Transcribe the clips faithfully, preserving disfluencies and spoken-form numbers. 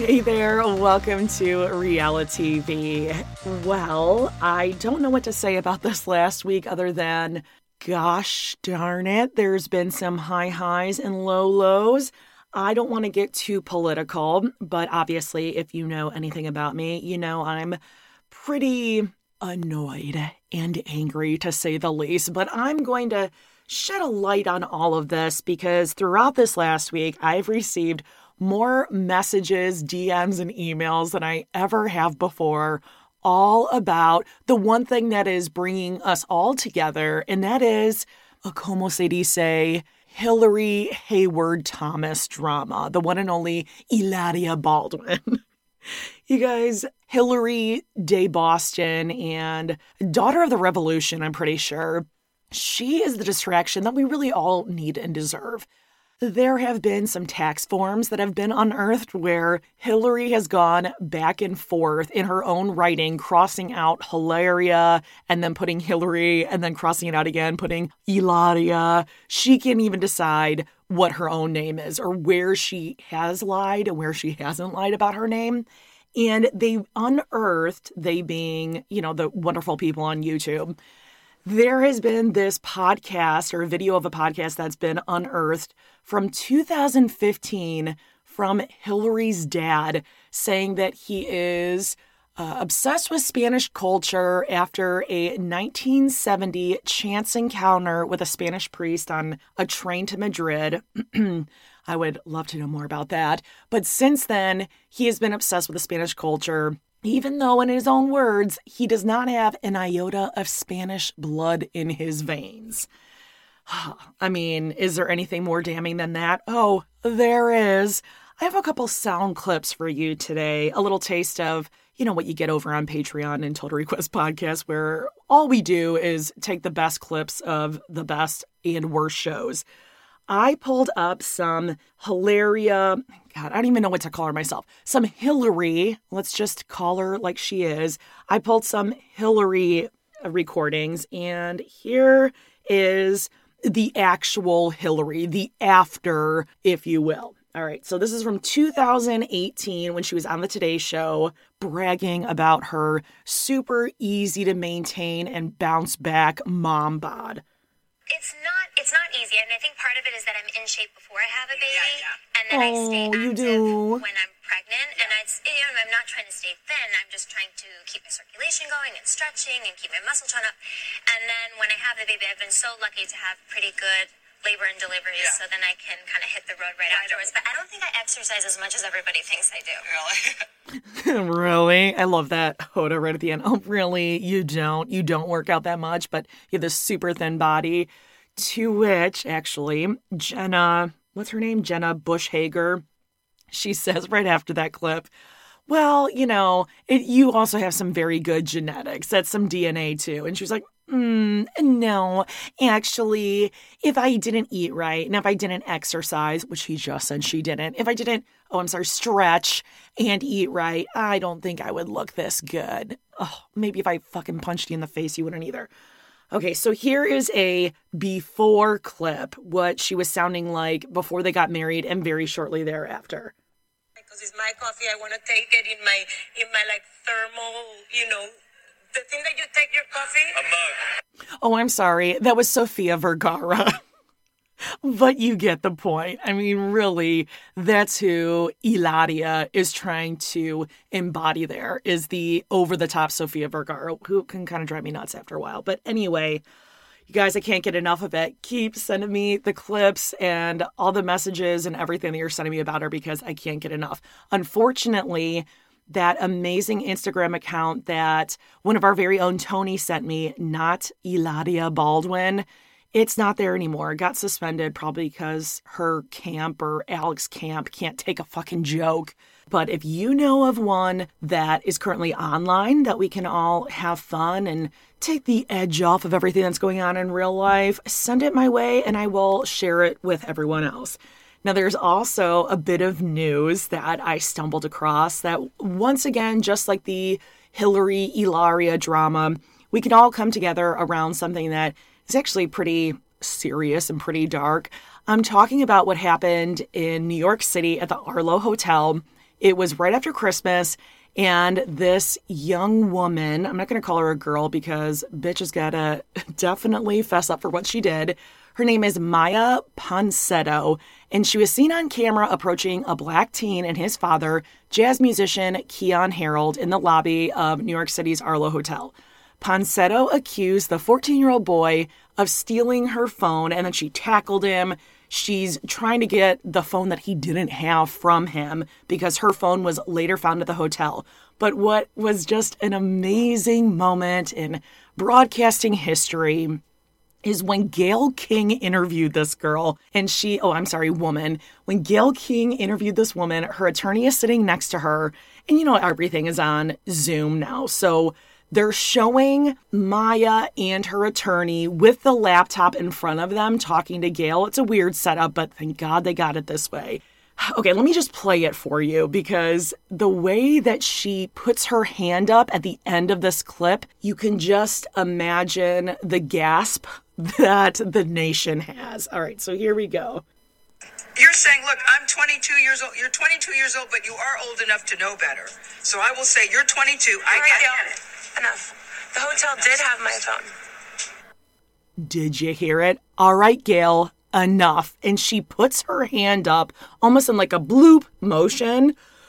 Hey there, welcome to Reality V. Well, I don't know what to say about this last week other than, gosh darn it, there's been some high highs and low lows. I don't want to get too political, but obviously if you know anything about me, you know I'm pretty annoyed and angry to say the least, but I'm going to shed a light on all of this because throughout this last week, I've received more messages, D Ms, and emails than I ever have before, all about the one thing that is bringing us all together, and that is, a como se dice, Hillary Hayward Thomas drama, the one and only Hilaria Baldwin. You guys, Hillary de Boston and daughter of the revolution, I'm pretty sure, she is the distraction that we really all need and deserve. There have been some tax forms that have been unearthed where Hillary has gone back and forth in her own writing, crossing out Hilaria and then putting Hillary and then crossing it out again, putting Hilaria. She can't even decide what her own name is or where she has lied and where she hasn't lied about her name. And they unearthed, they being, you know, the wonderful people on YouTube, there has been this podcast or video of a podcast that's been unearthed from two thousand fifteen from Hillary's dad saying that he is uh, obsessed with Spanish culture after a nineteen seventy chance encounter with a Spanish priest on a train to Madrid. I would love to know more about that. But since then, he has been obsessed with the Spanish culture, even though in his own words, he does not have an iota of Spanish blood in his veins. I mean, is there anything more damning than that? Oh, there is. I have a couple sound clips for you today. A little taste of, you know, what you get over on Patreon and Total Request Podcast, where all we do is take the best clips of the best and worst shows. I pulled up some Hilaria, God, I don't even know what to call her myself. Some Hillary, let's just call her like she is. I pulled some Hillary recordings, and here is the actual Hillary, the after, if you will. All right, so this is from two thousand eighteen when she was on the Today Show bragging about her super easy to maintain and bounce back mom bod. It's not it's not easy, and I think part of it is that I'm in shape before I have a baby, yeah, yeah. and then oh, I stay you active do. when I'm pregnant, yeah. and I, you know, I'm not trying to stay thin, I'm just trying to keep my circulation going and stretching and keep my muscle tone up, and then when I have the baby, I've been so lucky to have pretty good labor and deliveries, yeah. so then I can kind of hit the road right, right afterwards, but I don't think I exercise as much as everybody thinks I do. Really? Really? I love that Hoda right at the end. Oh, really? You don't? You don't work out that much, but you have this super thin body. To which, actually, Jenna, what's her name? Jenna Bush Hager, she says right after that clip, well, you know, it, you also have some very good genetics. That's some D N A too. And she was like, mm, no, actually, if I didn't eat right and if I didn't exercise, which he just said she didn't, if I didn't, oh, I'm sorry, stretch and eat right, I don't think I would look this good. Oh, maybe if I fucking punched you in the face, you wouldn't either. Okay, so here is a before clip, what she was sounding like before they got married and very shortly thereafter. Because it's my coffee, I want to take it in my, in my like thermal, you know, the thing that you take your coffee. A mug. Oh, I'm sorry. That was Sofia Vergara. But you get the point. I mean, really, that's who Hilaria is trying to embody there, is the over-the-top Sofia Vergara, who can kind of drive me nuts after a while. But anyway, you guys, I can't get enough of it. Keep sending me the clips and all the messages and everything that you're sending me about her because I can't get enough. Unfortunately, that amazing Instagram account that one of our very own Tony sent me, not Hilaria Baldwin, it's not there anymore. It got suspended probably because her camp or Alex Camp can't take a fucking joke. But if you know of one that is currently online that we can all have fun and take the edge off of everything that's going on in real life, send it my way and I will share it with everyone else. Now, there's also a bit of news that I stumbled across that once again, just like the Hillary Hilaria drama, we can all come together around something that is actually pretty serious and pretty dark. I'm talking about what happened in New York City at the Arlo Hotel. It was right after Christmas, and this young woman, I'm not going to call her a girl because bitch has got to definitely fess up for what she did. Her name is Maya Ponsetto, and she was seen on camera approaching a black teen and his father, jazz musician Keyon Harold, in the lobby of New York City's Arlo Hotel. Ponsetto accused the fourteen-year-old boy of stealing her phone, and then she tackled him. She's trying to get the phone that he didn't have from him because her phone was later found at the hotel. But what was just an amazing moment in broadcasting history is when Gayle King interviewed this girl, and she, oh, I'm sorry, woman. When Gayle King interviewed this woman, her attorney is sitting next to her, and you know, everything is on Zoom now. So they're showing Maya and her attorney with the laptop in front of them talking to Gayle. It's a weird setup, but thank God they got it this way. Okay, let me just play it for you because the way that she puts her hand up at the end of this clip, you can just imagine the gasp that the nation has. All right, so here we go. You're saying, look, I'm twenty-two years old. You're twenty-two years old, but you are old enough to know better. So I will say you're twenty-two. I right, get it. Enough. The hotel did have my phone. Did you hear it? All right, Gayle, enough. And she puts her hand up almost in like a bloop motion.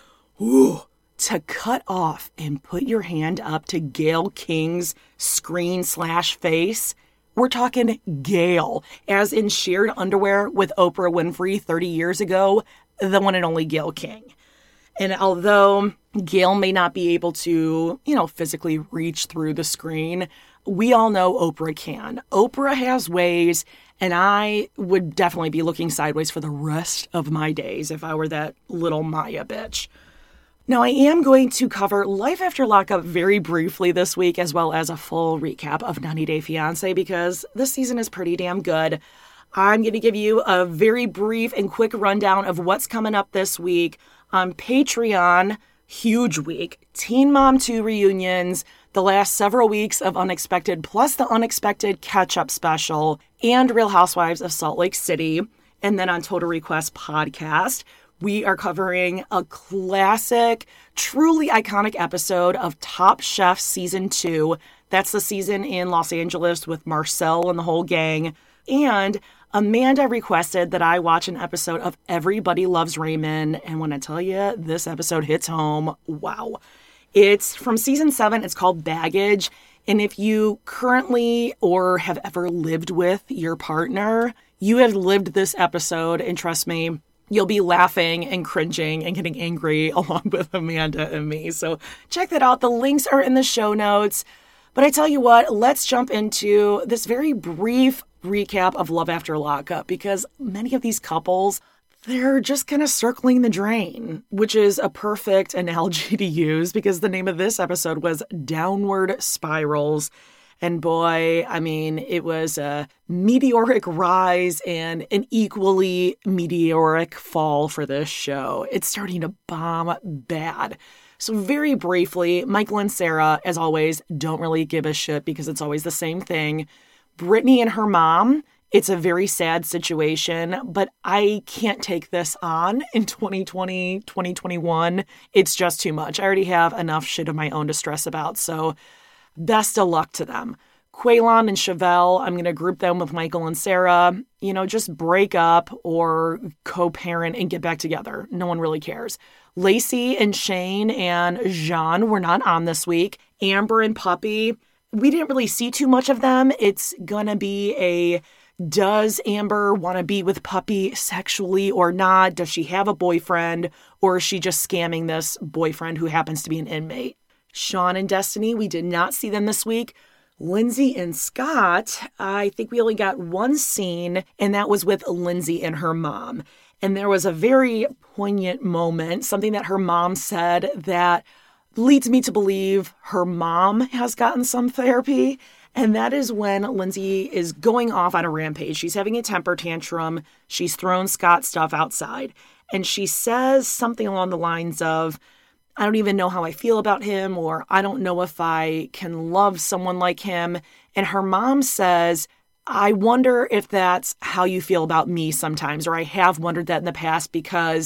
Ooh, to cut off and put your hand up to Gayle King's screen slash face. We're talking Gayle, as in shared underwear with Oprah Winfrey thirty years ago, the one and only Gayle King. And although Gayle may not be able to, you know, physically reach through the screen, we all know Oprah can. Oprah has ways, and I would definitely be looking sideways for the rest of my days if I were that little Maya bitch. Now, I am going to cover Life After Lockup very briefly this week, as well as a full recap of ninety Day Fiancé, because this season is pretty damn good. I'm going to give you a very brief and quick rundown of what's coming up this week. On Patreon, huge week. Teen Mom two reunions, the last several weeks of Unexpected, plus the Unexpected catch-up special, and Real Housewives of Salt Lake City. And then on Total Request Podcast, we are covering a classic, truly iconic episode of Top Chef Season two. That's the season in Los Angeles with Marcel and the whole gang. And Amanda requested that I watch an episode of Everybody Loves Raymond. And when I tell you, this episode hits home, wow. It's from season seven. It's called Baggage. And if you currently or have ever lived with your partner, you have lived this episode. And trust me, you'll be laughing and cringing and getting angry along with Amanda and me. So check that out. The links are in the show notes. But I tell you what, let's jump into this very brief recap of Love After Lockup, because many of these couples, they're just kind of circling the drain, which is a perfect analogy to use because the name of this episode was Downward Spirals. And boy, I mean, it was a meteoric rise and an equally meteoric fall for this show. It's starting to bomb bad. So very briefly, Michael and Sarah, as always, don't really give a shit because it's always the same thing. Brittany and her mom, it's a very sad situation, but I can't take this on in twenty twenty, twenty twenty-one. It's just too much. I already have enough shit of my own to stress about, so best of luck to them. Quaylon and Chevelle, I'm going to group them with Michael and Sarah. You know, just break up or co-parent and get back together. No one really cares. Lacey and Shane and Jean were not on this week. Amber and Puppy, we didn't really see too much of them. It's going to be a, does Amber want to be with Puppy sexually or not? Does she have a boyfriend, or is she just scamming this boyfriend who happens to be an inmate? Sean and Destiny, we did not see them this week. Lindsay and Scott, I think we only got one scene, and that was with Lindsay and her mom. And there was a very poignant moment, something that her mom said that leads me to believe her mom has gotten some therapy. And that is when Lindsay is going off on a rampage. She's having a temper tantrum. She's thrown Scott stuff outside. And she says something along the lines of, I don't even know how I feel about him, or I don't know if I can love someone like him. And her mom says, I wonder if that's how you feel about me sometimes, or I have wondered that in the past because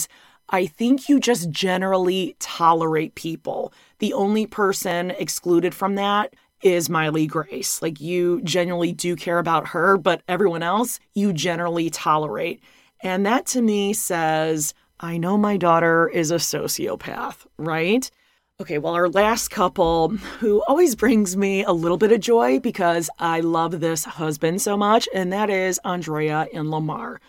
I think you just generally tolerate people. The only person excluded from that is Miley Grace. Like, you genuinely do care about her, but everyone else you generally tolerate. And that to me says, I know my daughter is a sociopath, right? Okay, well, our last couple, who always brings me a little bit of joy because I love this husband so much, and that is Andrea and Lamar.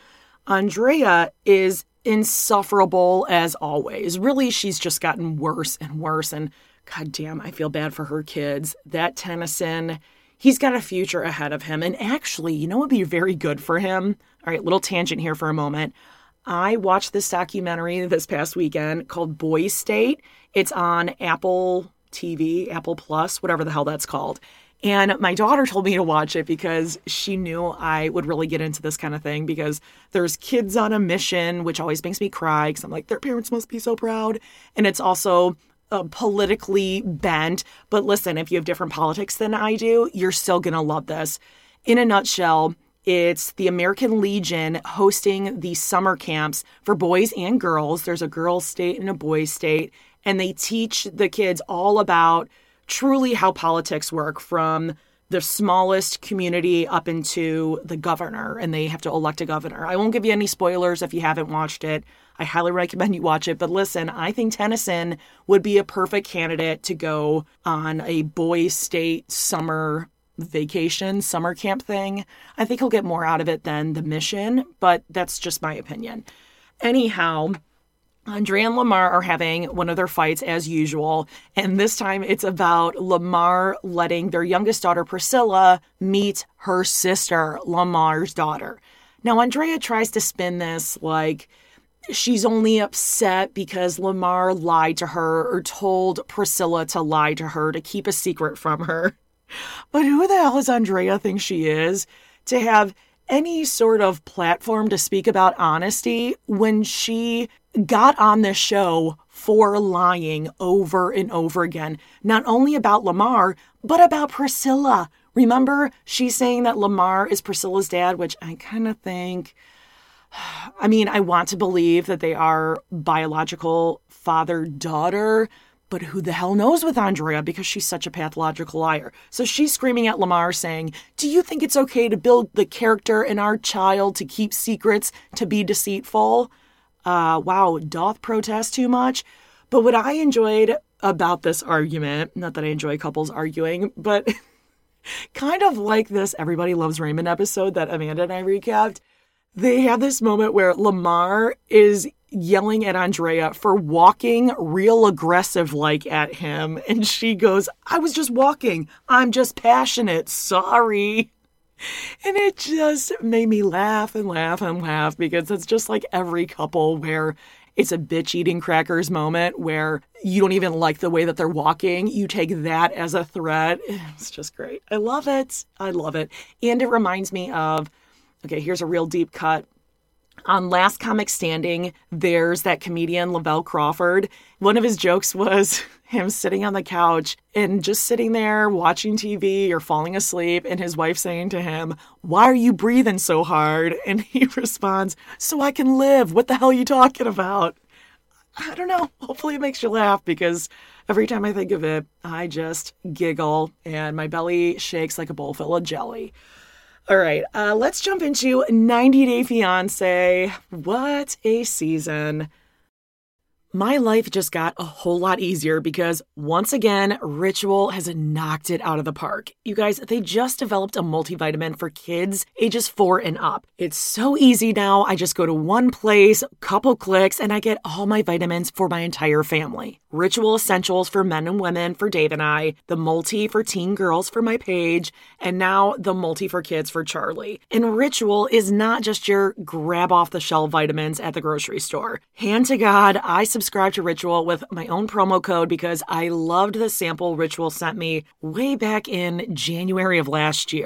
Andrea is insufferable as always. Really, she's just gotten worse and worse, and God damn, I feel bad for her kids. That Tennyson, he's got a future ahead of him. And actually, you know what would be very good for him? All right, little tangent here for a moment. I watched this documentary this past weekend called Boys State. It's on Apple T V, Apple Plus, whatever the hell that's called. And my daughter told me to watch it because she knew I would really get into this kind of thing, because there's kids on a mission, which always makes me cry because I'm like, their parents must be so proud. And it's also uh, politically bent. But listen, if you have different politics than I do, you're still going to love this. In a nutshell, it's the American Legion hosting these summer camps for boys and girls. There's a girls' state and a boys' state. And they teach the kids all about truly how politics work, from the smallest community up into the governor, and they have to elect a governor. I won't give you any spoilers if you haven't watched it. I highly recommend you watch it. But listen, I think Tennyson would be a perfect candidate to go on a boys' state summer vacation, summer camp thing. I think he'll get more out of it than the mission, but that's just my opinion. Anyhow, Andrea and Lamar are having one of their fights as usual, and this time it's about Lamar letting their youngest daughter, Priscilla, meet her sister, Lamar's daughter. Now, Andrea tries to spin this like she's only upset because Lamar lied to her or told Priscilla to lie to her to keep a secret from her. But who the hell does Andrea think she is to have any sort of platform to speak about honesty when she got on this show for lying over and over again, not only about Lamar, but about Priscilla? Remember, she's saying that Lamar is Priscilla's dad, which I kind of think, I mean, I want to believe that they are biological father-daughter, but who the hell knows with Andrea, because she's such a pathological liar. So she's screaming at Lamar saying, do you think it's okay to build the character in our child to keep secrets, to be deceitful? Uh, wow, doth protest too much? But what I enjoyed about this argument, not that I enjoy couples arguing, but kind of like this Everybody Loves Raymond episode that Amanda and I recapped, they have this moment where Lamar is yelling at Andrea for walking real aggressive like at him. And she goes, I was just walking. I'm just passionate. Sorry. And it just made me laugh and laugh and laugh, because it's just like every couple where it's a bitch eating crackers moment where you don't even like the way that they're walking. You take that as a threat. It's just great. I love it. I love it. And it reminds me of, okay, here's a real deep cut. On Last Comic Standing, there's that comedian Lavelle Crawford. One of his jokes was him sitting on the couch and just sitting there watching T V or falling asleep, and his wife saying to him, why are you breathing so hard? And he responds, so I can live. What the hell are you talking about? I don't know. Hopefully it makes you laugh, because every time I think of it, I just giggle and my belly shakes like a bowl full of jelly. All right, uh, let's jump into ninety Day Fiancé. What a season. My life just got a whole lot easier because, once again, Ritual has knocked it out of the park. You guys, they just developed a multivitamin for kids ages four and up. It's so easy now. I just go to one place, couple clicks, and I get all my vitamins for my entire family. Ritual Essentials for men and women for Dave and I, the multi for teen girls for my Paige, and now the multi for kids for Charlie. And Ritual is not just your grab-off-the-shelf vitamins at the grocery store. Hand to God, I subscribe subscribe to Ritual with my own promo code because I loved the sample Ritual sent me way back in January of last year.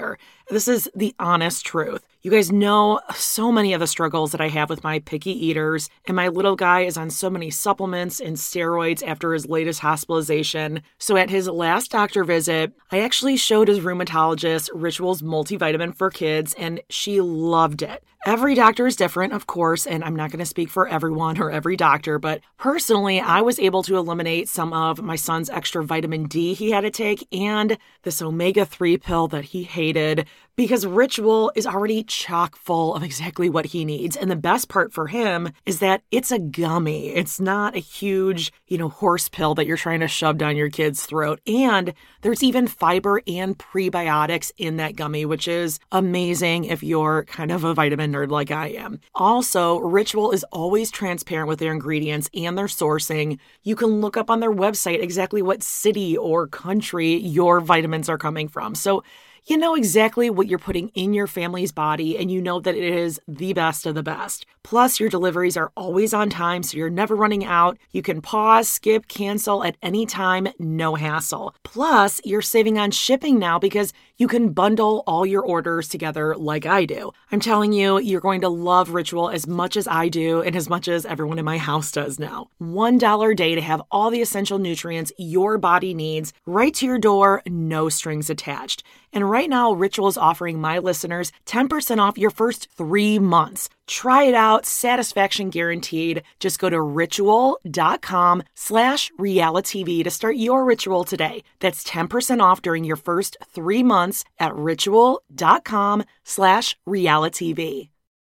This is the honest truth. You guys know so many of the struggles that I have with my picky eaters, and my little guy is on so many supplements and steroids after his latest hospitalization. So at his last doctor visit, I actually showed his rheumatologist Ritual's multivitamin for kids, and she loved it. Every doctor is different, of course, and I'm not going to speak for everyone or every doctor, but personally, I was able to eliminate some of my son's extra vitamin D he had to take and this omega three pill that he hated because Ritual is already chock full of exactly what he needs. And the best part for him is that it's a gummy. It's not a huge, you know, horse pill that you're trying to shove down your kid's throat. And there's even fiber and prebiotics in that gummy, which is amazing if you're kind of a vitamin nerd like I am. Also, Ritual is always transparent with their ingredients and their sourcing. You can look up on their website exactly what city or country your vitamins are coming from. So you know exactly what you're putting in your family's body, and you know that it is the best of the best. Plus, your deliveries are always on time, so you're never running out. You can pause, skip, cancel at any time, no hassle. Plus, you're saving on shipping now because you can bundle all your orders together like I do. I'm telling you, you're going to love Ritual as much as I do and as much as everyone in my house does now. one dollar a day to have all the essential nutrients your body needs right to your door, no strings attached. And right now, Ritual is offering my listeners ten percent off your first three months. Try it out, satisfaction guaranteed. Just go to ritual.com slash realitytv to start your ritual today. That's ten percent off during your first three months at ritual.com slash realitytv.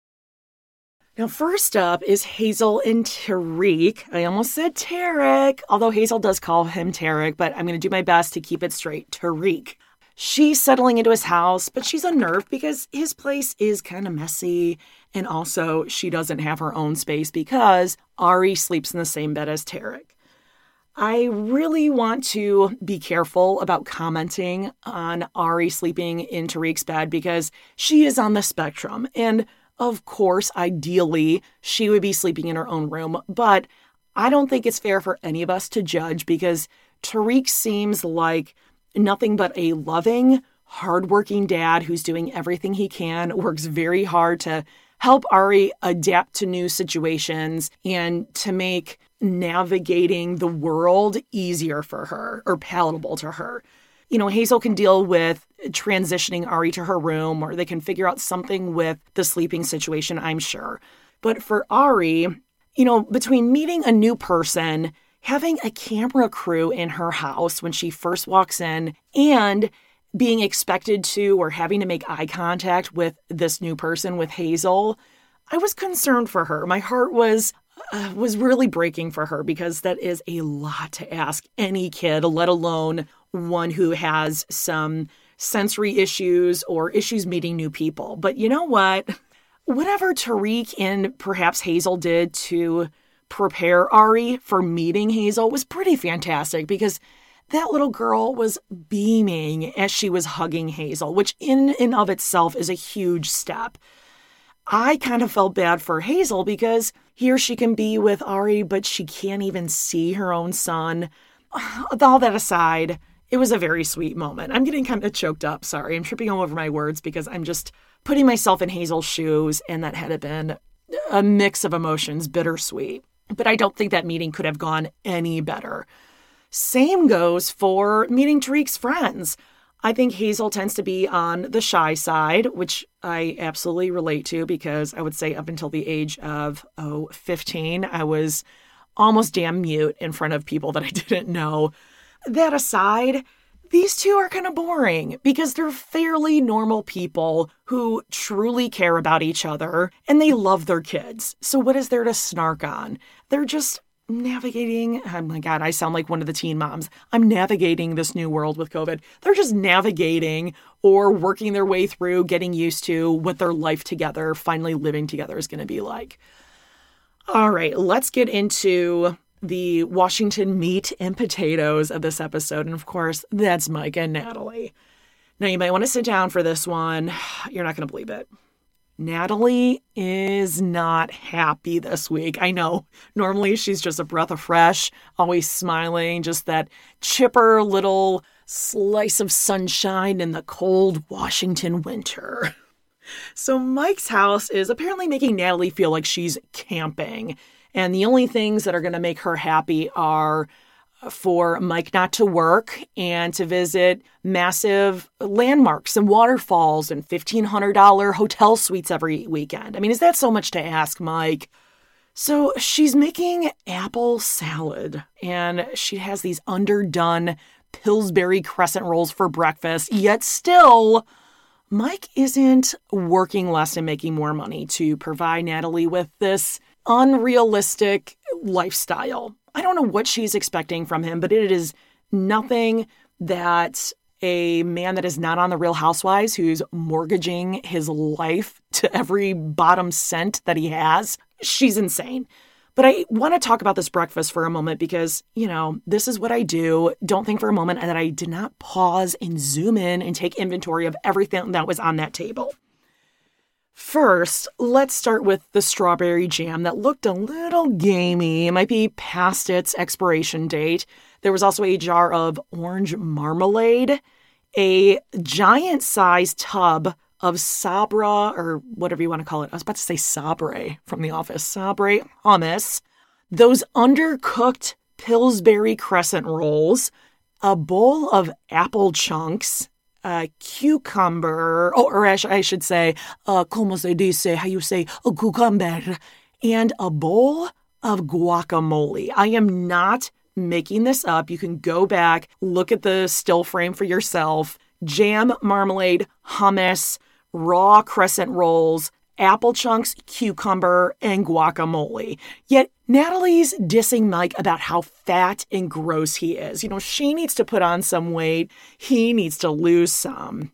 Now, first up is Hazel and Tariq. I almost said Tarek, although Hazel does call him Tarek, but I'm going to do my best to keep it straight. Tariq. She's settling into his house, but she's unnerved because his place is kind of messy. And also, she doesn't have her own space because Ari sleeps in the same bed as Tarek. I really want to be careful about commenting on Ari sleeping in Tariq's bed because she is on the spectrum. And of course, ideally, she would be sleeping in her own room. But I don't think it's fair for any of us to judge because Tariq seems like nothing but a loving, hardworking dad who's doing everything he can, works very hard to help Ari adapt to new situations and to make navigating the world easier for her or palatable to her. You know, Hazel can deal with transitioning Ari to her room, or they can figure out something with the sleeping situation, I'm sure. But for Ari, you know, between meeting a new person, having a camera crew in her house when she first walks in, and being expected to or having to make eye contact with this new person, with Hazel, I was concerned for her. My heart was uh, was really breaking for her because that is a lot to ask any kid, let alone one who has some sensory issues or issues meeting new people. But you know what? Whatever Tariq and perhaps Hazel did to prepare Ari for meeting Hazel was pretty fantastic because that little girl was beaming as she was hugging Hazel, which in and of itself is a huge step. I kind of felt bad for Hazel because here she can be with Ari, but she can't even see her own son. All that aside, it was a very sweet moment. I'm getting kind of choked up. Sorry, I'm tripping all over my words because I'm just putting myself in Hazel's shoes, and that had been a mix of emotions, bittersweet. But I don't think that meeting could have gone any better. Same goes for meeting Tariq's friends. I think Hazel tends to be on the shy side, which I absolutely relate to because I would say up until the age of, oh, fifteen, I was almost damn mute in front of people that I didn't know. That aside, these two are kind of boring because they're fairly normal people who truly care about each other and they love their kids. So what is there to snark on? They're just navigating. Oh my God, I sound like one of the teen moms. I'm navigating this new world with COVID. They're just navigating or working their way through, getting used to what their life together, finally living together is going to be like. All right, let's get into the Washington meat and potatoes of this episode. And of course, that's Micah and Natalie. Now, you might want to sit down for this one. You're not going to believe it. Natalie is not happy this week. I know. Normally, she's just a breath of fresh, always smiling, just that chipper little slice of sunshine in the cold Washington winter. So Mike's house is apparently making Natalie feel like she's camping. And the only things that are going to make her happy are for Mike not to work and to visit massive landmarks and waterfalls and fifteen hundred dollars hotel suites every weekend. I mean, is that so much to ask, Mike? So she's making apple salad, and she has these underdone Pillsbury crescent rolls for breakfast, yet still, Mike isn't working less and making more money to provide Natalie with this unrealistic lifestyle. I don't know what she's expecting from him, but it is nothing that a man that is not on The Real Housewives, who's mortgaging his life to every bottom cent that he has. She's insane. But I want to talk about this breakfast for a moment because, you know, this is what I do. Don't think for a moment that I did not pause and zoom in and take inventory of everything that was on that table. First, let's start with the strawberry jam that looked a little gamey. It might be past its expiration date. There was also a jar of orange marmalade, a giant-sized tub of Sabra, or whatever you want to call it. I was about to say Sabre from The Office. Sabre hummus, those undercooked Pillsbury crescent rolls, a bowl of apple chunks, a cucumber, oh, or I, sh- I should say, uh, como se dice, how you say, a cucumber, and a bowl of guacamole. I am not making this up. You can go back, look at the still frame for yourself. Jam, marmalade, hummus, raw crescent rolls, apple chunks, cucumber, and guacamole. Yet Natalie's dissing Mike about how fat and gross he is. You know, she needs to put on some weight. He needs to lose some.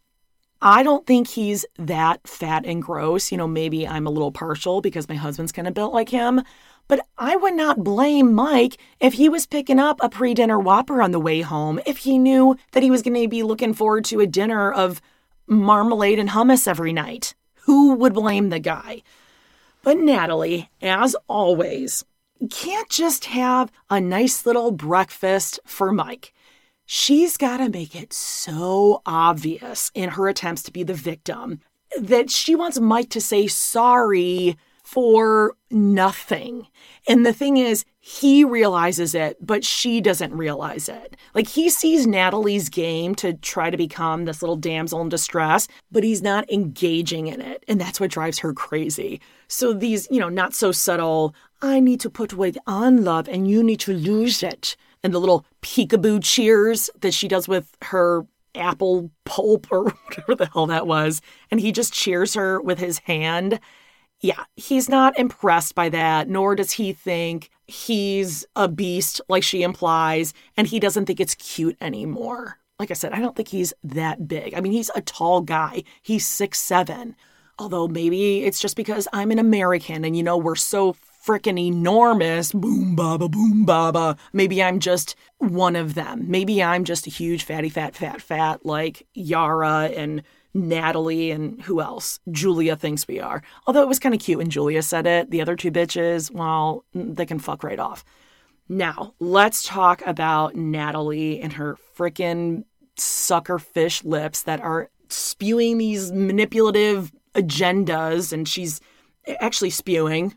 I don't think he's that fat and gross. You know, maybe I'm a little partial because my husband's kind of built like him. But I would not blame Mike if he was picking up a pre-dinner Whopper on the way home, if he knew that he was going to be looking forward to a dinner of marmalade and hummus every night. Who would blame the guy? But Natalie, as always, can't just have a nice little breakfast for Mike. She's got to make it so obvious in her attempts to be the victim that she wants Mike to say sorry for nothing. And the thing is, he realizes it, but she doesn't realize it. Like, he sees Natalie's game to try to become this little damsel in distress, but he's not engaging in it. And that's what drives her crazy. So these, you know, not so subtle, I need to put weight on, love, and you need to lose it. And the little peekaboo cheers that she does with her apple pulp or whatever the hell that was. And he just cheers her with his hand. Yeah, he's not impressed by that, nor does he think he's a beast like she implies, and he doesn't think it's cute anymore. Like I said, I don't think he's that big. I mean, he's a tall guy. He's six seven. Although maybe it's just because I'm an American and, you know, we're so frickin' enormous. Boom, baba, boom, baba. Maybe I'm just one of them. Maybe I'm just a huge fatty, fat, fat, fat like Yara and Natalie and who else? Julia thinks we are. Although it was kind of cute when Julia said it. The other two bitches, well, they can fuck right off. Now, let's talk about Natalie and her frickin' suckerfish lips that are spewing these manipulative agendas, and she's actually spewing.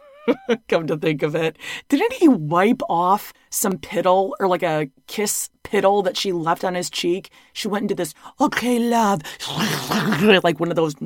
Come to think of it. Didn't he wipe off some piddle or like a kiss piddle that she left on his cheek? She went into this, okay, love, like one of those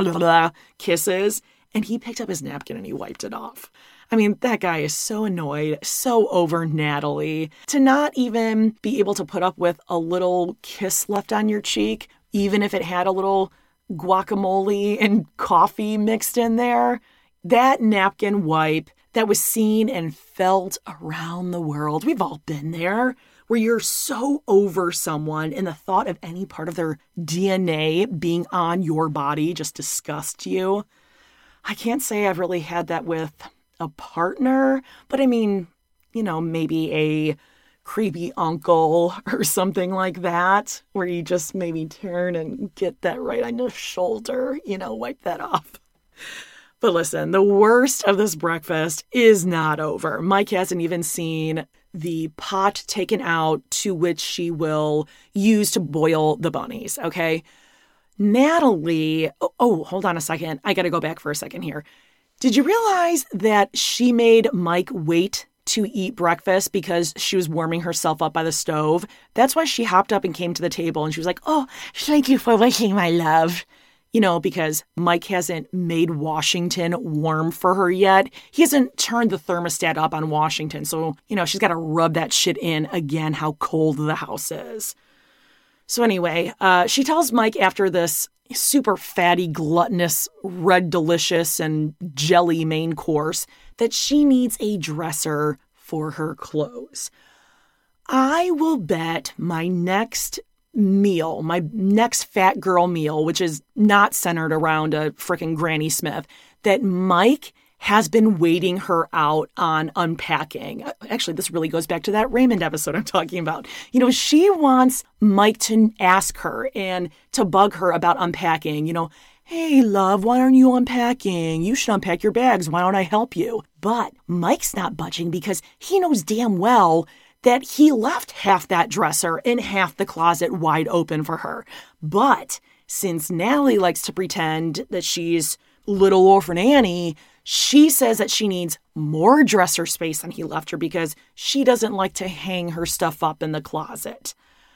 kisses. And he picked up his napkin and he wiped it off. I mean, that guy is so annoyed, so over Natalie. To not even be able to put up with a little kiss left on your cheek, even if it had a little guacamole and coffee mixed in there. That napkin wipe that was seen and felt around the world. We've all been there, where you're so over someone and the thought of any part of their D N A being on your body just disgusts you. I can't say I've really had that with a partner, but I mean, you know, maybe a creepy uncle or something like that, where you just maybe turn and get that right on your shoulder, you know, wipe that off. But listen, the worst of this breakfast is not over. Mike hasn't even seen the pot taken out to which she will use to boil the bunnies, okay? Natalie, oh, oh hold on a second. I got to go back for a second here. Did you realize that she made Mike wait to eat breakfast because she was warming herself up by the stove? That's why she hopped up and came to the table and she was like, oh, thank you for waiting, my love. You know, because Mike hasn't made Washington warm for her yet. He hasn't turned the thermostat up on Washington. So, you know, she's got to rub that shit in again, how cold the house is. So anyway, uh, she tells Mike after this super fatty, gluttonous, red delicious, and jelly main course that she needs a dresser for her clothes. I will bet my next meal, my next fat girl meal, which is not centered around a frickin' Granny Smith, that Mike has been waiting her out on unpacking. Actually, this really goes back to that Raymond episode I'm talking about. You know, she wants Mike to ask her and to bug her about unpacking. You know, hey, love, why aren't you unpacking? You should unpack your bags. Why don't I help you? But Mike's not budging because he knows damn well that he left half that dresser and half the closet wide open for her. But since Natalie likes to pretend that she's little orphan Annie, she says that she needs more dresser space than he left her because she doesn't like to hang her stuff up in the closet.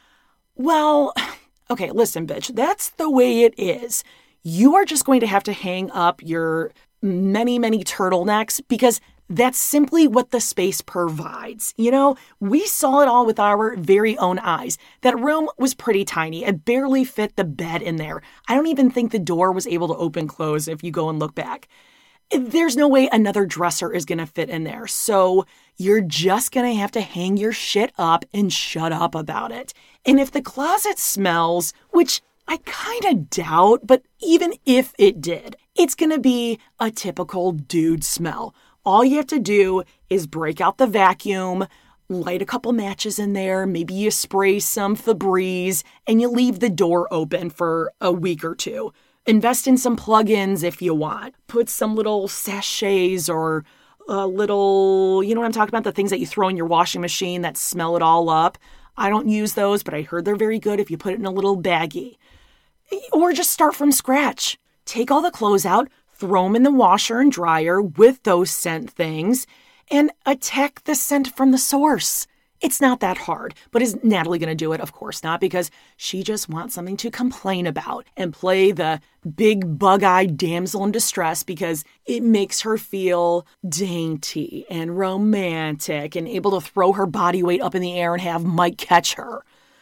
Well, okay, listen, bitch, that's the way it is. You are just going to have to hang up your many, many turtlenecks because that's simply what the space provides. You know, we saw it all with our very own eyes. That room was pretty tiny. It barely fit the bed in there. I don't even think the door was able to open close if you go and look back. There's no way another dresser is going to fit in there. So you're just going to have to hang your shit up and shut up about it. And if the closet smells, which I kind of doubt, but even if it did, it's going to be a typical dude smell. All you have to do is break out the vacuum, light a couple matches in there, maybe you spray some Febreze, and you leave the door open for a week or two. Invest in some plugins if you want. Put some little sachets or a little, you know what I'm talking about? The things that you throw in your washing machine that smell it all up. I don't use those, but I heard they're very good if you put it in a little baggie. Or just start from scratch. Take all the clothes out, throw them in the washer and dryer with those scent things, and attack the scent from the source. It's not that hard. But is Natalie going to do it? Of course not, because she just wants something to complain about and play the big bug-eyed damsel in distress because it makes her feel dainty and romantic and able to throw her body weight up in the air and have Mike catch her.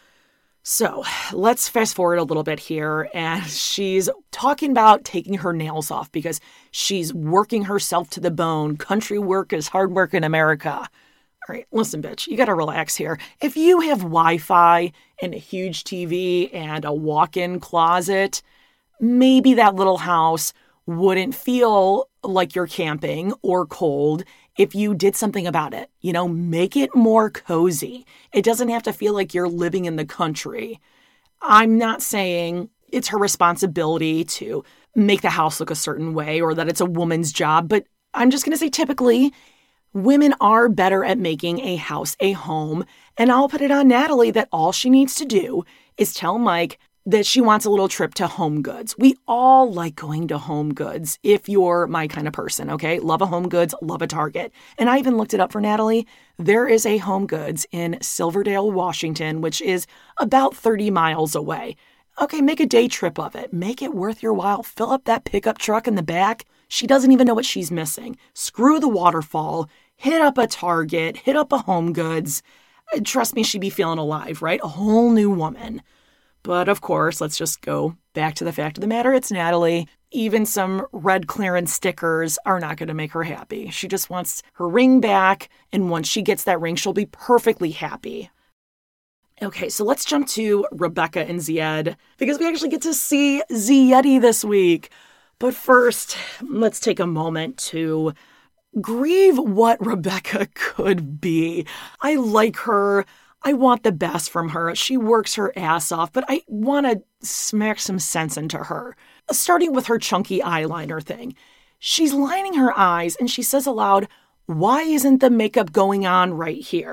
So let's fast forward a little bit here, and she's talking about taking her nails off because she's working herself to the bone. Country work is hard work in America. All right, listen, bitch, you got to relax here. If you have Wi-Fi and a huge T V and a walk-in closet, maybe that little house wouldn't feel like you're camping or cold if you did something about it. You know, make it more cozy. It doesn't have to feel like you're living in the country. I'm not saying it's her responsibility to make the house look a certain way or that it's a woman's job, but I'm just going to say typically women are better at making a house a home. And I'll put it on Natalie that all she needs to do is tell Mike that she wants a little trip to Home Goods. We all like going to Home Goods if you're my kind of person, okay? Love a Home Goods, love a Target. And I even looked it up for Natalie. There is a Home Goods in Silverdale, Washington, which is about thirty miles away. Okay, make a day trip of it. Make it worth your while. Fill up that pickup truck in the back. She doesn't even know what she's missing. Screw the waterfall. Hit up a Target. Hit up a Home Goods. Trust me, she'd be feeling alive, right? A whole new woman. But of course, let's just go back to the fact of the matter. It's Natalie. Even some red clearance stickers are not going to make her happy. She just wants her ring back. And once she gets that ring, she'll be perfectly happy. Okay, so let's jump to Rebecca and Zied because we actually get to see Ziedi this week. But first, let's take a moment to grieve what Rebecca could be. I like her. I want the best from her. She works her ass off, but I want to smack some sense into her. Starting with her chunky eyeliner thing. She's lining her eyes and she says aloud, "Why isn't the makeup going on right here?"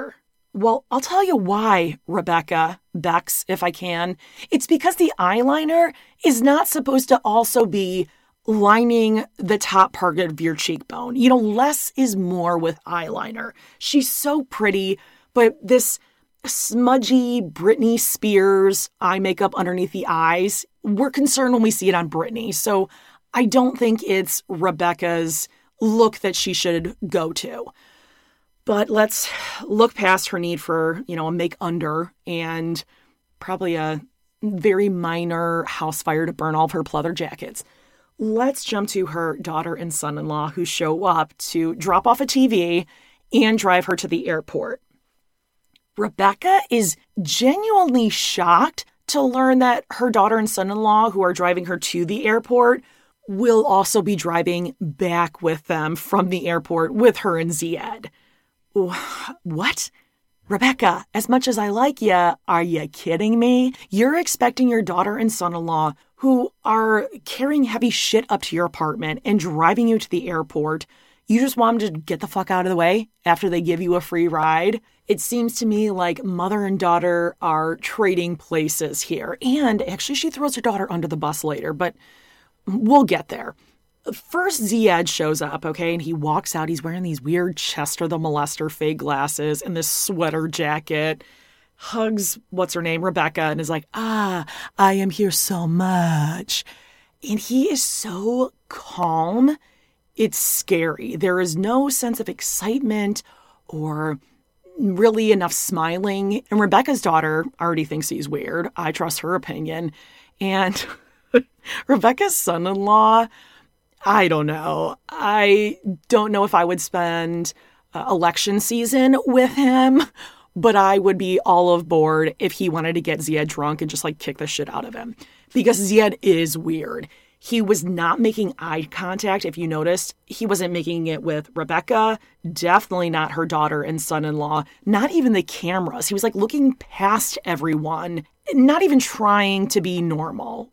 Well, I'll tell you why, Rebecca, Bex, if I can. It's because the eyeliner is not supposed to also be lining the top part of your cheekbone. You know, less is more with eyeliner. She's so pretty, but this smudgy Britney Spears eye makeup underneath the eyes, we're concerned when we see it on Britney. So I don't think it's Rebecca's look that she should go to. But let's look past her need for, you know, a make under and probably a very minor house fire to burn all of her pleather jackets. Let's jump to her daughter and son-in-law who show up to drop off a T V and drive her to the airport. Rebecca is genuinely shocked to learn that her daughter and son-in-law who are driving her to the airport will also be driving back with them from the airport with her and Ziad. What? Rebecca, as much as I like ya, are you kidding me? You're expecting your daughter and son-in-law who are carrying heavy shit up to your apartment and driving you to the airport. You just want them to get the fuck out of the way after they give you a free ride? It seems to me like mother and daughter are trading places here. And actually, she throws her daughter under the bus later, but we'll get there. First, Ziad shows up, okay, and he walks out. He's wearing these weird Chester the Molester fake glasses and this sweater jacket, hugs, what's her name, Rebecca, and is like, ah, I am here so much. And he is so calm, it's scary. There is no sense of excitement or really enough smiling. And Rebecca's daughter already thinks he's weird. I trust her opinion. And Rebecca's son-in-law, I don't know. I don't know if I would spend uh, election season with him, but I would be all aboard if he wanted to get Ziad drunk and just like kick the shit out of him. Because Ziad is weird. He was not making eye contact. If you noticed, he wasn't making it with Rebecca, definitely not her daughter and son-in-law, not even the cameras. He was like looking past everyone, not even trying to be normal.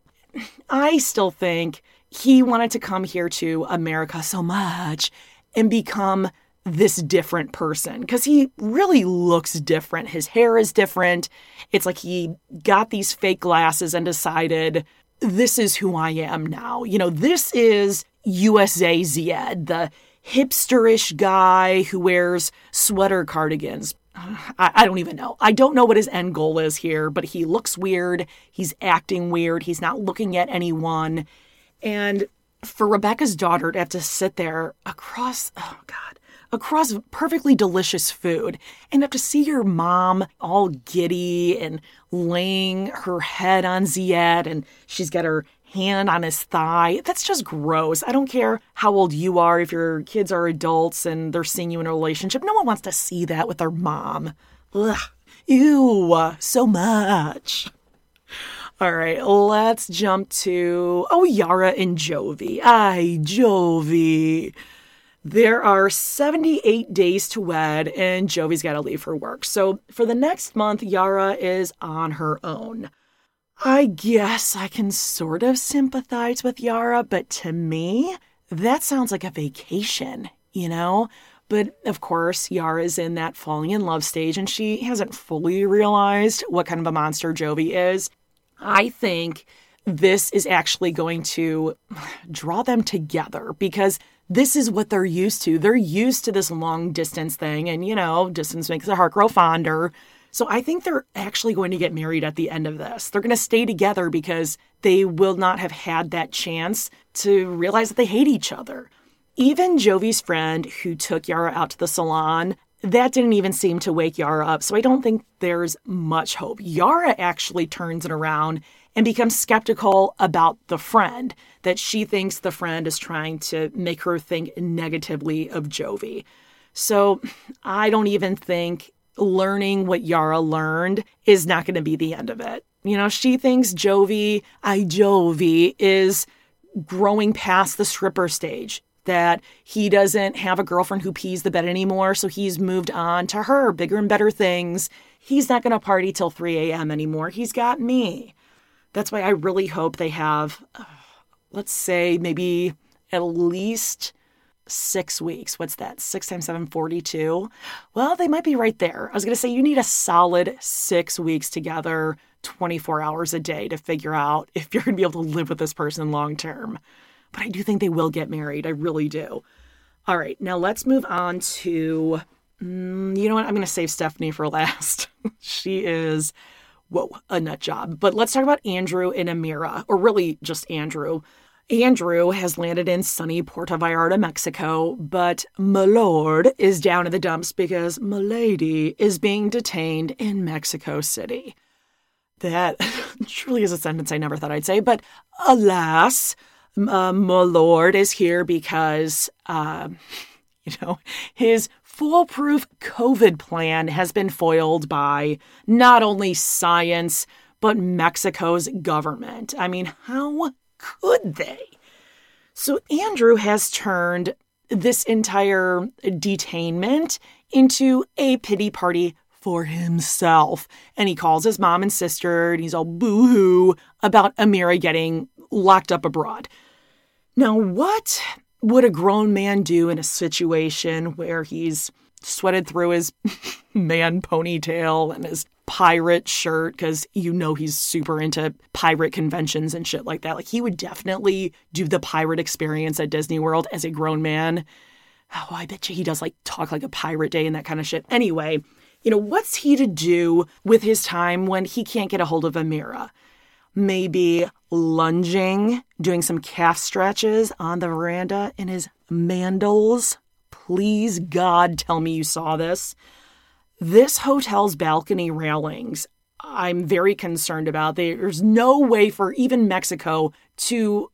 I still think he wanted to come here to America so much and become this different person because he really looks different. His hair is different. It's like he got these fake glasses and decided, this is who I am now. You know, this is U S A Ziad, the hipsterish guy who wears sweater cardigans. I, I don't even know. I don't know what his end goal is here, but he looks weird. He's acting weird. He's not looking at anyone. And for Rebecca's daughter to have to sit there across, oh God, across perfectly delicious food and have to see your mom all giddy and laying her head on Ziad and she's got her hand on his thigh. That's just gross. I don't care how old you are, if your kids are adults and they're seeing you in a relationship. No one wants to see that with their mom. Ugh. Ew, so much. All right, let's jump to, oh, Yara and Jovi. Ay, Jovi. There are seventy-eight days to wed, and Jovi's got to leave for work. So for the next month, Yara is on her own. I guess I can sort of sympathize with Yara, but to me, that sounds like a vacation, you know? But of course, Yara's in that falling in love stage, and she hasn't fully realized what kind of a monster Jovi is. I think this is actually going to draw them together because this is what they're used to. They're used to this long distance thing, and, you know, distance makes the heart grow fonder. So I think they're actually going to get married at the end of this. They're going to stay together because they will not have had that chance to realize that they hate each other. Even Jovi's friend who took Yara out to the salon, that didn't even seem to wake Yara up, so I don't think there's much hope. Yara actually turns it around and becomes skeptical about the friend, that she thinks the friend is trying to make her think negatively of Jovi. So I don't even think learning what Yara learned is not going to be the end of it. You know, she thinks Jovi, I Jovi, is growing past the stripper stage, that he doesn't have a girlfriend who pees the bed anymore, so he's moved on to her, bigger and better things. He's not going to party till three a.m. anymore. He's got me. That's why I really hope they have, uh, let's say, maybe at least six weeks. What's that? Six times seven, forty-two. Well, they might be right there. I was going to say you need a solid six weeks together, twenty-four hours a day to figure out if you're going to be able to live with this person long term. But I do think they will get married. I really do. All right, now let's move on to, mm, you know what? I'm going to save Stephanie for last. She is, whoa, a nut job. But let's talk about Andrew and Amira, or really just Andrew. Andrew has landed in sunny Puerto Vallarta, Mexico, but Milord is down in the dumps because Milady is being detained in Mexico City. That truly is a sentence I never thought I'd say, but alas, uh, Milord is here because, uh, you know, his foolproof COVID plan has been foiled by not only science, but Mexico's government. I mean, how could they? So Andrew has turned this entire detainment into a pity party for himself. And he calls his mom and sister, and he's all boo-hoo about Amira getting locked up abroad. Now, what would a grown man do in a situation where he's sweated through his man ponytail and his pirate shirt, because you know he's super into pirate conventions and shit like that. Like, he would definitely do the pirate experience at Disney World as a grown man. Oh, I bet you he does, like, talk like a pirate day and that kind of shit. Anyway, you know, what's he to do with his time when he can't get a hold of Amira? Maybe lunging, doing some calf stretches on the veranda in his mandals. Please, God, tell me you saw this. This hotel's balcony railings, I'm very concerned about. There's no way for even Mexico to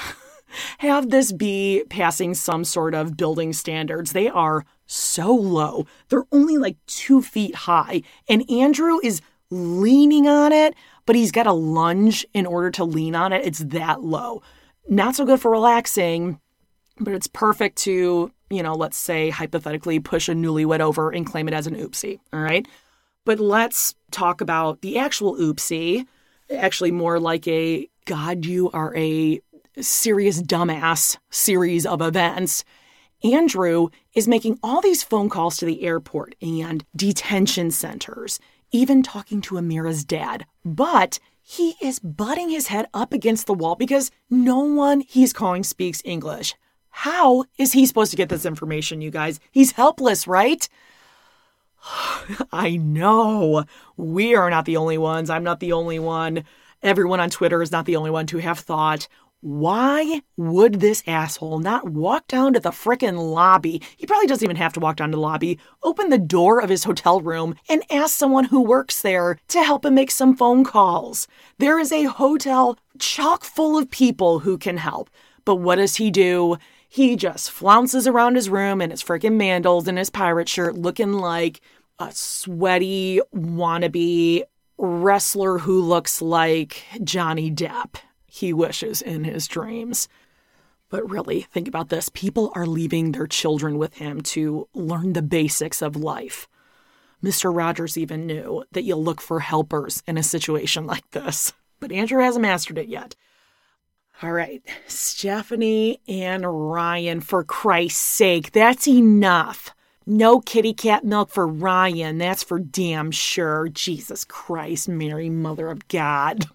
have this be passing some sort of building standards. They are so low. They're only like two feet high. And Andrew is leaning on it, but he's got to lunge in order to lean on it. It's that low. Not so good for relaxing, but it's perfect to, you know, let's say hypothetically push a newlywed over and claim it as an oopsie, all right? But let's talk about the actual oopsie, actually more like a, God, you are a serious dumbass series of events. Andrew is making all these phone calls to the airport and detention centers, even talking to Amira's dad. But he is butting his head up against the wall because no one he's calling speaks English. How is he supposed to get this information, you guys? He's helpless, right? I know. We are not the only ones. I'm not the only one. Everyone on Twitter is not the only one to have thought, why would this asshole not walk down to the frickin' lobby? He probably doesn't even have to walk down to the lobby. Open the door of his hotel room and ask someone who works there to help him make some phone calls. There is a hotel chock full of people who can help. But what does he do? He just flounces around his room in his freaking mandals and his pirate shirt looking like a sweaty wannabe wrestler who looks like Johnny Depp. He wishes in his dreams. But really, think about this. People are leaving their children with him to learn the basics of life. Mister Rogers even knew that you look for helpers in a situation like this. But Andrew hasn't mastered it yet. All right, Stephanie and Ryan, for Christ's sake, that's enough. No kitty cat milk for Ryan, that's for damn sure. Jesus Christ, Mary, Mother of God.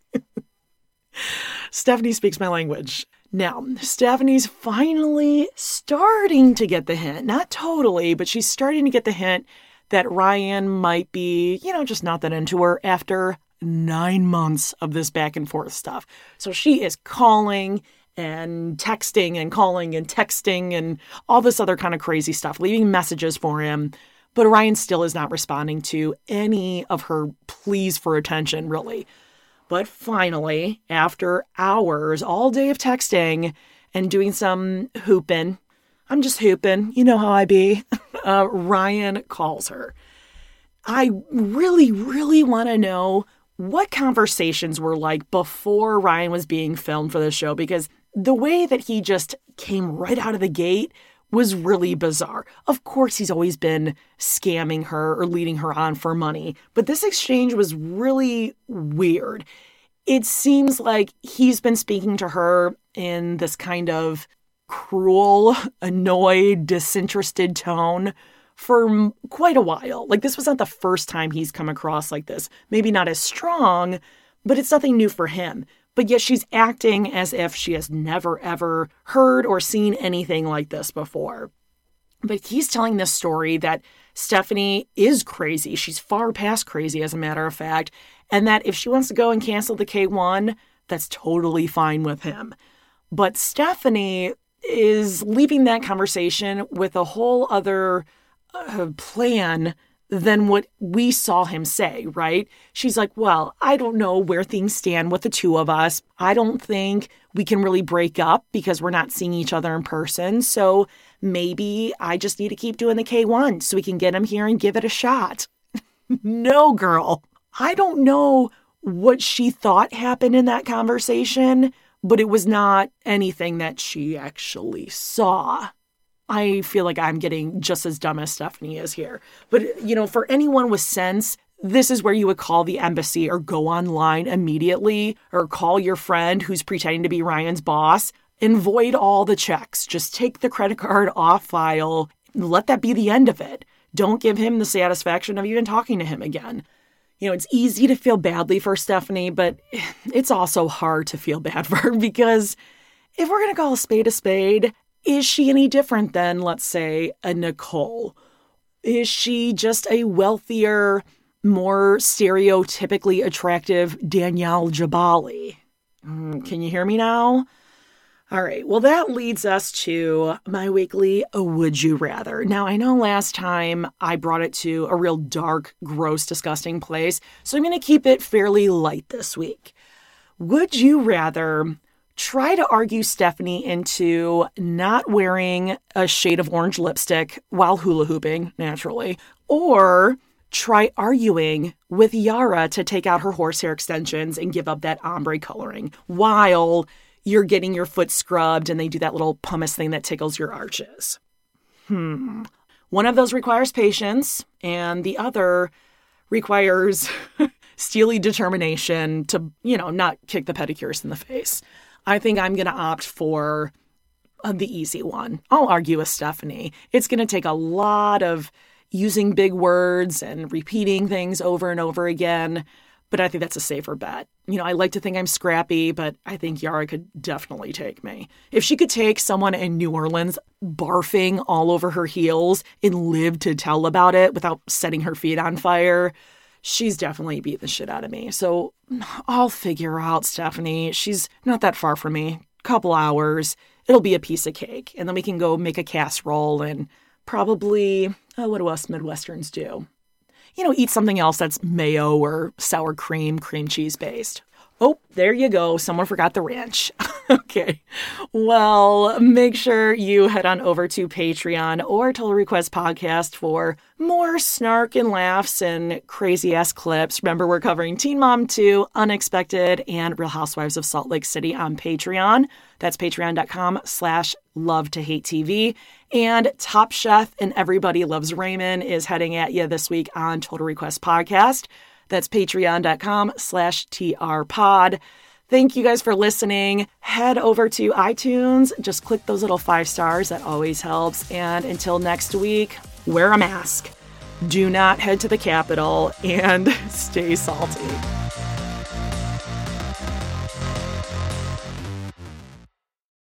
Stephanie speaks my language. Now, Stephanie's finally starting to get the hint. Not totally, but she's starting to get the hint that Ryan might be, you know, just not that into her after nine months of this back and forth stuff. So she is calling and texting and calling and texting and all this other kind of crazy stuff, leaving messages for him. But Ryan still is not responding to any of her pleas for attention, really. But finally, after hours, all day of texting and doing some hooping, I'm just hooping, you know how I be, uh, Ryan calls her. I really, really want to know what conversations were like before Ryan was being filmed for the show, because the way that he just came right out of the gate was really bizarre. Of course, he's always been scamming her or leading her on for money, but this exchange was really weird. It seems like he's been speaking to her in this kind of cruel, annoyed, disinterested tone for quite a while. Like, this was not the first time he's come across like this. Maybe not as strong, but it's nothing new for him. But yet she's acting as if she has never, ever heard or seen anything like this before. But he's telling this story that Stephanie is crazy. She's far past crazy, as a matter of fact. And that if she wants to go and cancel the K one, that's totally fine with him. But Stephanie is leaving that conversation with a whole other uh, plan than what we saw him say, right? She's like, well, I don't know where things stand with the two of us. I don't think we can really break up because we're not seeing each other in person. So maybe I just need to keep doing the K one so we can get him here and give it a shot. No, girl. I don't know what she thought happened in that conversation, but it was not anything that she actually saw. I feel like I'm getting just as dumb as Stephanie is here. But, you know, for anyone with sense, this is where you would call the embassy or go online immediately or call your friend who's pretending to be Ryan's boss and void all the checks. Just take the credit card off file. Let that be the end of it. Don't give him the satisfaction of even talking to him again. You know, it's easy to feel badly for Stephanie, but it's also hard to feel bad for her because if we're going to call a spade a spade, is she any different than, let's say, a Nicole? Is she just a wealthier, more stereotypically attractive Danielle Jabali? Mm, can you hear me now? All right, well, that leads us to my weekly Would You Rather. Now, I know last time I brought it to a real dark, gross, disgusting place, so I'm going to keep it fairly light this week. Would you rather try to argue Stephanie into not wearing a shade of orange lipstick while hula hooping, naturally, or try arguing with Yara to take out her horsehair extensions and give up that ombre coloring while you're getting your foot scrubbed and they do that little pumice thing that tickles your arches? Hmm. One of those requires patience, and the other requires steely determination to, you know, not kick the pedicures in the face. I think I'm going to opt for uh, the easy one. I'll argue with Stephanie. It's going to take a lot of using big words and repeating things over and over again, but I think that's a safer bet. You know, I like to think I'm scrappy, but I think Yara could definitely take me. If she could take someone in New Orleans barfing all over her heels and live to tell about it without setting her feet on fire, she's definitely beat the shit out of me. So I'll figure out Stephanie. She's not that far from me. Couple hours. It'll be a piece of cake. And then we can go make a casserole and probably, oh, what do us Midwesterns do? You know, eat something else that's mayo or sour cream, cream cheese based. Oh, there you go. Someone forgot the ranch. Okay. Well, make sure you head on over to Patreon or Total Request Podcast for more snark and laughs and crazy-ass clips. Remember, we're covering Teen Mom two, Unexpected, and Real Housewives of Salt Lake City on Patreon. That's patreon.com slash love to hate TV. And Top Chef and Everybody Loves Raymond is heading at you this week on Total Request Podcast. That's patreon.com slash trpod. Thank you guys for listening. Head over to iTunes. Just click those little five stars. That always helps. And until next week, wear a mask. Do not head to the Capitol and stay salty.